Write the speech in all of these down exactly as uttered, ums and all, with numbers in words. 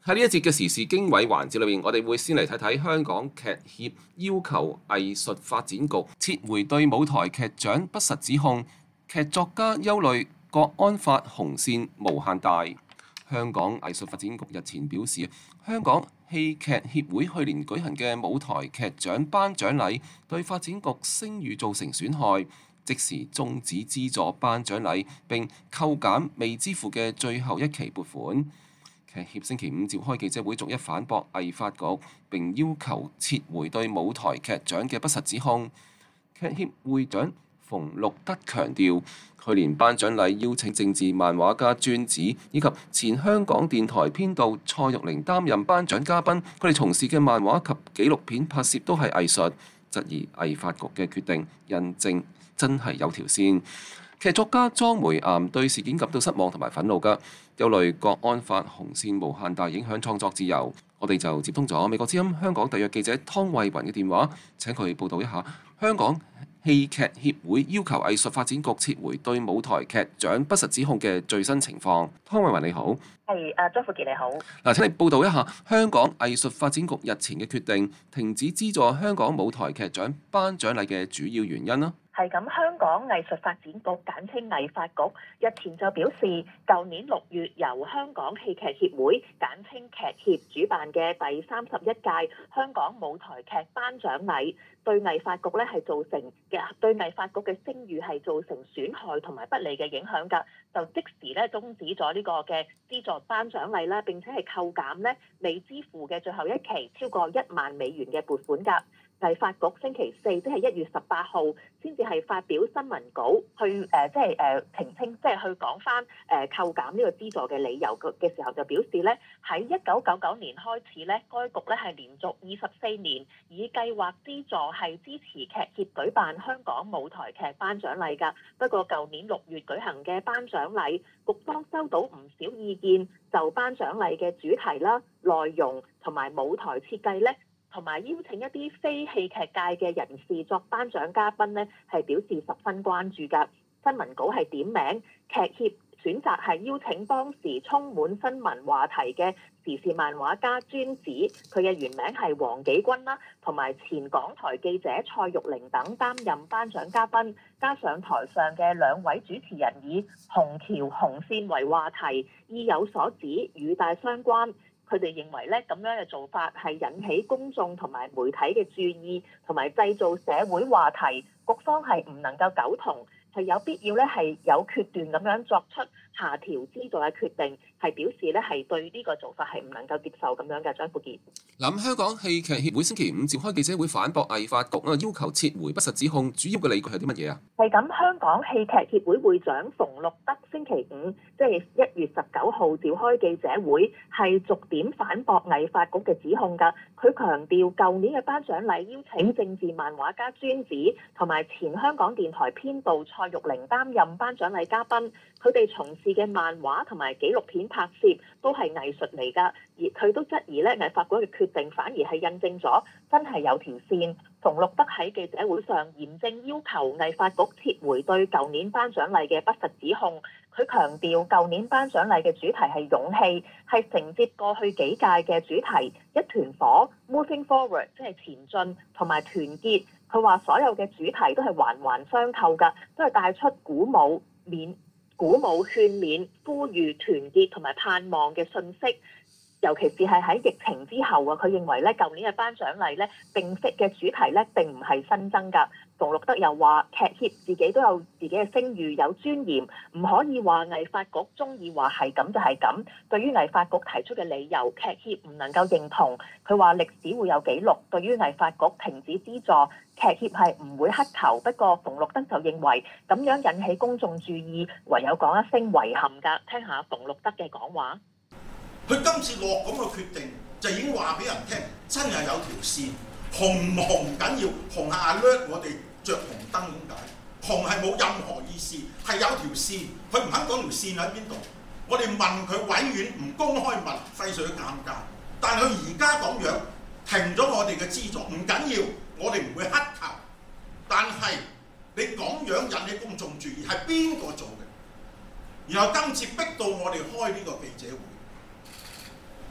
喺呢一節嘅時事經緯環節裏面，我哋會先嚟睇睇香港劇協要求藝術發展局撤回對舞台劇獎不實指控，劇作家憂慮國安法紅線無限大。香港藝術發展局日前表示，香港戲劇協會去年舉行嘅舞台劇獎頒獎禮對發展局聲譽造成損害，即時終止資助頒獎禮並扣減未支付嘅最後一期撥款。劇協星期五召開記者會，逐一反駁藝發局，並要求撤回對舞台劇獎嘅不實指控。劇協會長馮祿德強調，去年頒獎禮邀請政治漫畫家尊子以及前香港電台編導蔡玉玲擔任頒獎嘉賓，佢哋從事嘅漫畫及紀錄片拍攝都係藝術，質疑藝發局嘅決定，印證真係有條線。劇作家莊梅岩對事件感到失望同埋憤怒㗎，憂慮國安法紅線無限大影響創作自由。我哋就接通咗美國之音香港特約記者湯慧雲嘅電話，請佢報道一下香港戲劇協會要求藝術發展局撤回對舞台劇獎不實指控嘅最新情況。湯慧雲你好。 係，阿張富傑你好。 嗱，請你報道一下香港藝術發展局日前嘅決定，停止資助香港舞台劇獎頒獎禮嘅主要原因啦。 係咁，香港藝術發展局簡稱藝發局日前就表示，舊年六月由香港戲劇協會簡稱劇協主辦嘅第三十一屆香港舞台劇頒獎禮，對藝發局咧係造成嘅對藝發局嘅聲譽係造成損害同埋不利嘅影響㗎，就即時咧終止咗呢個嘅資助頒獎禮啦，並且係扣減咧未支付嘅最後一期超過一萬美元嘅撥款㗎。藝發局星期四即係一月十八號先至係發表新聞稿去誒，即係誒澄清，即係去講翻誒扣減呢個資助嘅理由嘅時候，就表示咧喺一九九九年開始咧，該局咧係連續二十四年以計劃資助係支持劇協舉辦香港舞台劇頒獎禮㗎。不過舊年六月舉行嘅頒獎禮，局方收到唔少意見，就頒獎禮嘅主題啦、內容同埋舞台設計咧，同埋邀請一啲非戲劇界嘅人士作頒獎嘉賓呢，係表示十分關注㗎。新聞稿係點名劇協選擇係邀請當時充滿新聞話題嘅時事漫畫家尊子，佢嘅原名係黃紀君啦，同埋前港台記者蔡玉玲等擔任頒獎嘉賓，加上台上嘅兩位主持人以紅橋紅線為話題，意有所指，語帶相關。佢哋認為咧，咁樣嘅做法係引起公眾同埋媒體嘅注意，同埋製造社會話題。局方係唔能夠苟同，係有必要咧係有決斷咁樣作出下調資助嘅決定，係表示咧係對呢個做法係唔能夠接受咁樣嘅。張富傑， 嗱，香港戲劇協會星期五召開記者會反駁藝發局啊，要求撤回不實指控，主要嘅理據係啲乜嘢啊？ 係咁，香港戲劇協會會長馮祿德星期五即係一月十九號召開記者會，係逐點反駁藝發局嘅指控㗎。佢強調，舊年嘅頒獎禮邀請政治漫畫家尊子同埋前香港電台編導蔡玉玲擔任頒獎禮嘉賓，佢哋從事嘅漫畫同埋紀錄片拍攝都係藝術嚟㗎，而佢都質疑咧藝發局嘅決定反而係印證咗真係有條線。馮祿德喺記者會上嚴正要求藝發局撤回對舊年頒獎禮嘅不實指控。佢強調，舊年頒獎禮嘅主題係勇氣，係承接過去幾屆嘅主題一團火 （Moving Forward），即係前進同埋團結。佢話所有嘅主題都係環環相扣㗎，都係帶出鼓舞、勉、鼓舞、勸勉、呼籲、團結同埋盼望嘅訊息。尤其是係喺疫情之後啊，佢認為咧，舊年嘅頒獎禮咧，並非嘅主題咧並唔係新增㗎。馮祿德又話，劇協自己都有自己嘅聲譽，有尊嚴，唔可以話藝發局中意話係咁就係咁。對於藝發局提出嘅理由，劇協唔能夠認同。佢話歷史會有記錄，對於藝發局停止資助，劇協係唔會乞頭。不過馮祿德就認為咁樣引起公眾注意，唯有講一聲遺憾㗎。聽下馮祿德嘅講話。 佢今次落咁嘅決定，就已經話俾人聽，真係有條線，紅唔紅緊要，紅係 alert 我哋着紅燈咁解，紅係冇任何意思，係有條線，佢唔肯講條線喺邊度，我哋問佢永遠唔公開問，費事佢尷尬。但係佢而家咁樣停咗我哋嘅資助，唔緊要，我哋唔會乞頭。但係你咁樣引起公眾注意，係邊個做嘅？然後今次逼到我哋開呢個記者會。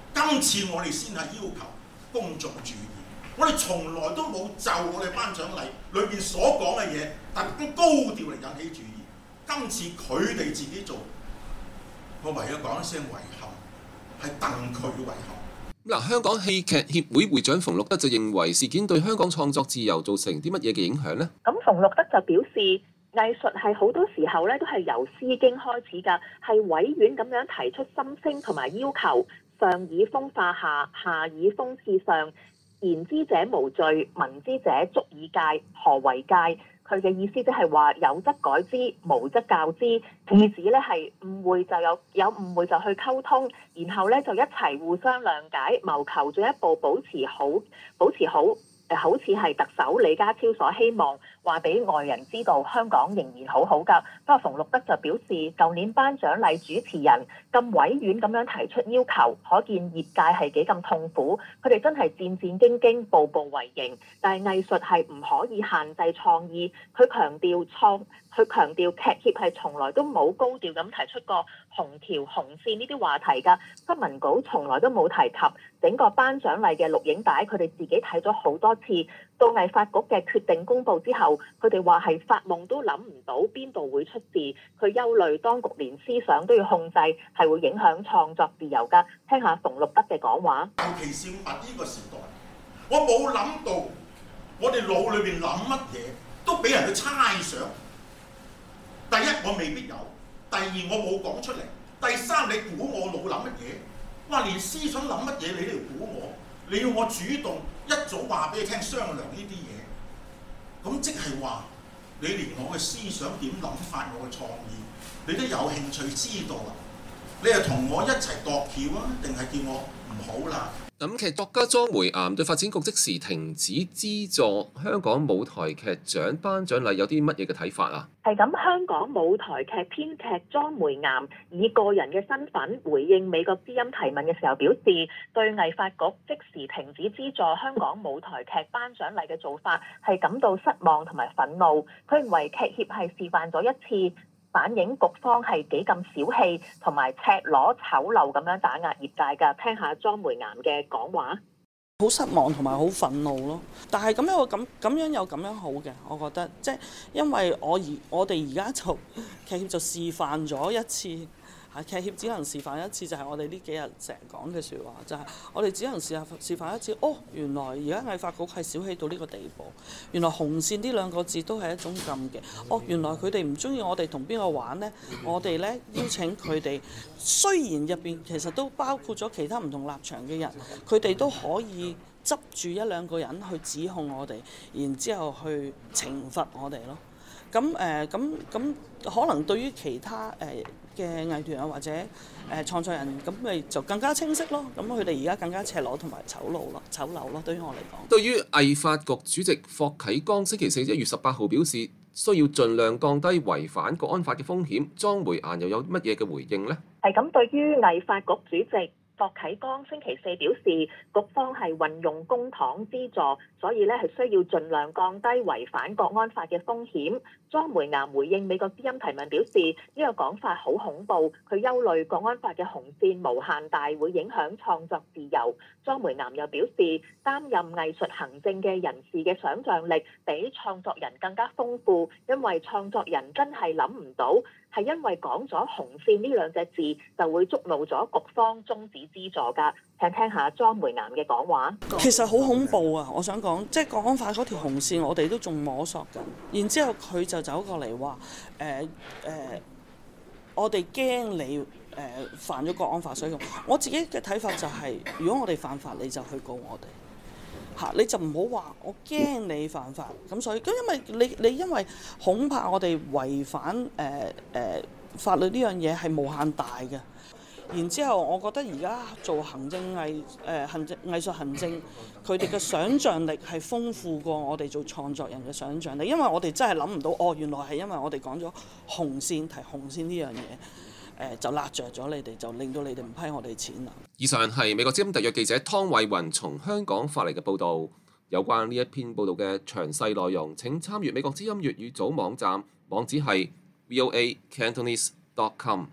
今次我哋先係要求公眾注意，我哋從來都冇就我哋頒獎禮裏邊所講嘅嘢特登高調嚟引起注意。今次佢哋自己做，我唯有講一聲遺憾，係戥佢遺憾。 嗱，香港戲劇協會會長馮祿德就認為事件對香港創作自由造成啲乜嘢嘅影響呢？ 咁馮祿德就表示，藝術係好多時候咧都係由詩經開始㗎，係委婉咁樣提出心聲同埋要求，上以風化下，下以風刺上，言之者無罪，聞之者足以戒。何為戒？佢嘅意思即係話有則改之，無則教之。意指咧係誤會就有有誤會就去溝通，然後咧就一齊互相諒解，謀求進一步保持好保持好。誒好似係特首李家超所希望話俾外人知道，香港仍然好好㗎。不過馮祿德就表示，舊年頒獎禮主持人咁委婉咁樣提出要求，可見業界係幾咁痛苦。佢哋真係戰戰兢兢，步步為營。但係藝術係唔可以限制創意。佢強調創，佢強調劇協係從來都冇高調咁提出過紅條紅線呢啲話題㗎。新聞稿從來都冇提及。整個頒獎禮嘅錄影帶，佢哋自己睇咗好多次。到藝發局嘅決定公佈之後，佢哋話係發夢都諗唔到邊度會出事。佢憂慮當局連思想都要控制，係會影響創作自由㗎。聽下馮祿德嘅講話。 尤其是物呢個時代，我冇諗到我哋腦裏邊諗乜嘢都俾人去猜想。第一，我未必有；第二，我冇講出嚟；第三，你估我腦諗乜嘢？哇！連思想諗乜嘢你都要估我，你要我主動一早話俾你聽商量呢啲嘢，咁即係話你連我嘅思想點諗法，我嘅創意，你都有興趣知道啊？你係同我一齊度橋啊，定係叫我唔好啦？ 咁劇作家莊梅岩對發展局即時停止資助香港舞台劇獎頒獎禮有啲乜嘢嘅睇法啊？ 係咁，香港舞台劇編劇莊梅岩以個人嘅身份回應美國之音提問嘅時候表示，對藝發局即時停止資助香港舞台劇頒獎禮嘅做法係感到失望同埋憤怒。佢認為劇協係示範咗一次，反映局方係幾咁小氣同埋赤裸醜陋咁樣打壓業界㗎。聽下莊梅岩嘅講話。 好失望同埋好憤怒咯，但係咁樣咁咁樣有咁樣好嘅，我覺得即係因為我而我哋而家就劇協就示範咗一次嚇，劇協只能示範一次，就係我哋呢幾日成日講嘅説話，就係我哋只能示範示範一次。哦，原來而家藝發局係小氣到呢個地步，原來紅線呢兩個字都係一種禁嘅。哦，原來佢哋唔中意我哋同邊個玩呢？我哋呢邀請佢哋，雖然入邊其實都包括咗其他唔同立場嘅人，佢哋都可以執住一兩個人去指控我哋，然之後去懲罰我哋咯。咁誒咁咁可能對於其他誒嘅藝團啊或者誒、呃、創作人，咁咪就更加清晰咯。咁佢哋而家更加赤裸同埋醜陋咯，醜陋咯。對於我嚟講， 對於藝發局主席霍啟剛星期四一月十八號表示需要盡量降低違反國安法嘅風險，莊梅岩又有乜嘢嘅回應呢？ 係咁，對於藝發局主席霍啟剛星期四表示，局方係運用公帑資助，所以咧係需要盡量降低違反國安法嘅風險。莊梅岩回應美國之音提問表示，呢個講法好恐怖，佢憂慮國安法嘅紅線無限大，會影響創作自由。莊梅岩又表示，擔任藝術行政嘅人士嘅想像力比創作人更加豐富，因為創作人真係諗唔到，係因為講咗紅線呢兩隻字就會觸怒咗局方終止資助㗎。聽聽下莊梅岩嘅講話。 其實好恐怖啊！我想講，即係國安法嗰條紅線，我哋都仲摸索緊。然之後佢就走過嚟話：誒、呃、誒、呃，我哋驚你誒、呃、犯咗國安法，所以我自己嘅睇法就係、是，如果我哋犯法，你就去告我哋嚇，你就唔好話我驚你犯法。咁所以咁，因為你你因為恐怕我哋違反誒誒、呃呃、法律呢樣嘢係無限大嘅。然之後，我覺得而家做行政藝誒、呃、行政藝術行政，佢哋嘅想像力係豐富過我哋做創作人嘅想像力，因為我哋真係諗唔到，哦，原來係因為我哋講咗紅線提紅線呢樣嘢，誒就辣着咗你哋，就令到你哋唔批我哋錢啦。 以上係美國之音特約記者湯偉雲從香港發嚟嘅報導，有關呢一篇報導嘅詳細內容，請參閱美國之音粵語組網站，網址係 v o a cantonese dot com。